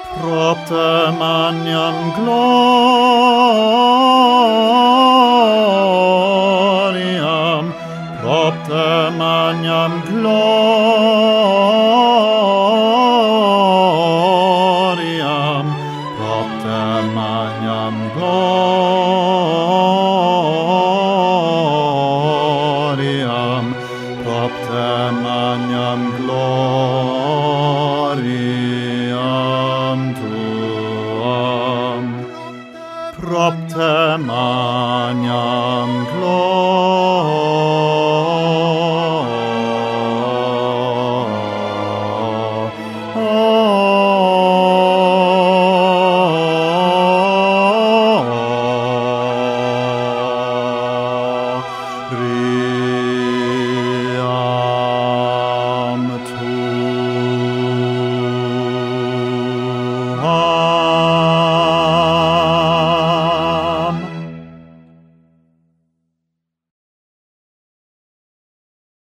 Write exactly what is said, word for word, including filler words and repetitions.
propter magnam gloriam, propter magnam gloriam, propter magnam gloriam, propter magnam gloriam tuam, propter magnam gloriam